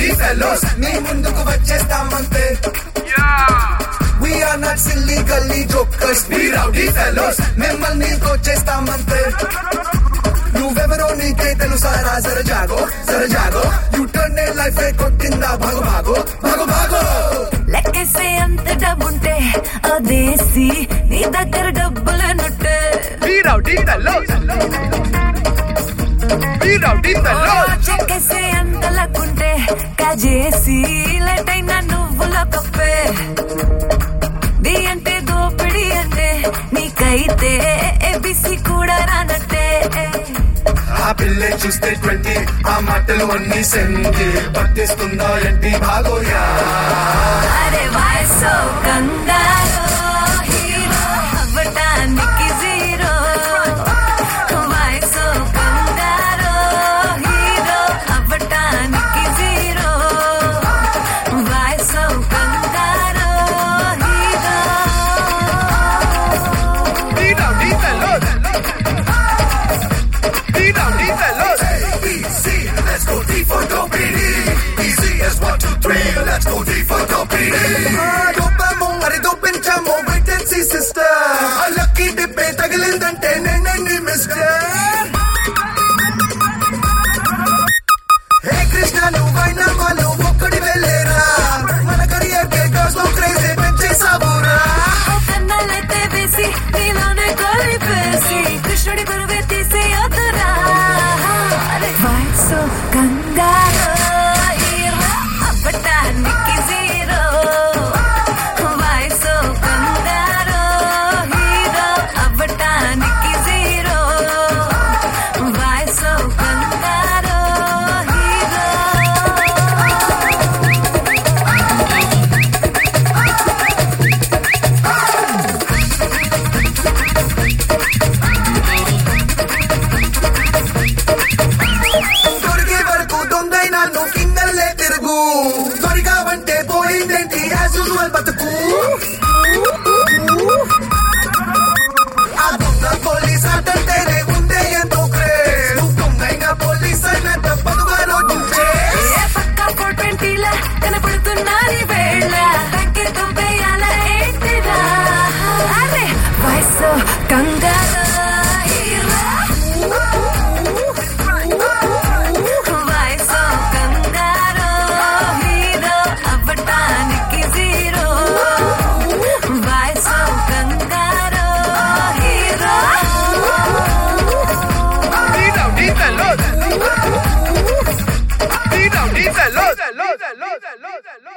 rowdy fellows మీ ముందుకు వచ్చేస్తామంతే We are not silly gully jokers we rowdy fellows మిమ్మల్ని కొచ్చేస్తామంతే నువ్వెవరో నీకే తెలుసారా సరజాగో యు టర్న్ ఏ లైఫ్ ఏ కొట్టిందా భాగో భాగో భాగో భాగో లెక్కేసే అంత డబ్బుంటే అదేసి నీ దగ్గర డబ్బులనుంటే We rowdy fellows చెక్కేసే అంత లక్కుంటే కాజేసి లెటైనా నువ్వులో కప్పే ది అంటే దోపిడి అంటే నీకైతే ఏబిసి కూడా రానట్టే ఆ పిల్లే చూస్తే 20 ఆ మాటలు అన్ని సెంటి పట్టిస్తుందా ఏంటి భాగోయా అరే వయసు కంగారో హీరో అవ్వటానికి జీరో వయసు కంగారో హీరో అవ్వటానికి జీరో వయసు కంగారో hero Let's go D for dopey. Easy as 1, 2, 3. Let's go D for dopey. Dopamo, are dopinchamo, wait and see sister. A lucky dip, tagilindante, nenni mister. Hey Krishna, nu vaina malu, okkadi velera. Mana career ke girls go crazy, penche sabura. కన్నలైతే వేసి నీలోనే కలిపేసి కృష్ణుడి పరువే తీసి అదరా వయసు కంగారో hero అవ్వటానికి zero వయసు కంగారో హీరో అవ్వటానికి జీరో వయసు కంగారో హీరో దొరికే వరకు దొంగైనా నువ్వు కింగల్లే తిరుగు దొరికావంటే పోయిందేంటి యాజ్ యూజువల్ బతుకు ఆ దొంగ పోలీస్ అంటేనే ఉందే ఎంతో క్రేజ్ నువ్వు దొంగైనా పోలీస్ అయినంత పదుగా రోజు ఏ పక్క 420 లా కనపడుతున్నారు ఈ వేళ బ్యాంకే తొంభేయాల ఏంటిరా అరే వయసు కంగారో హీరో వయసు కంగారో హీరో అవ్వటానికి జీరో వయసు కంగారో హీరో fellows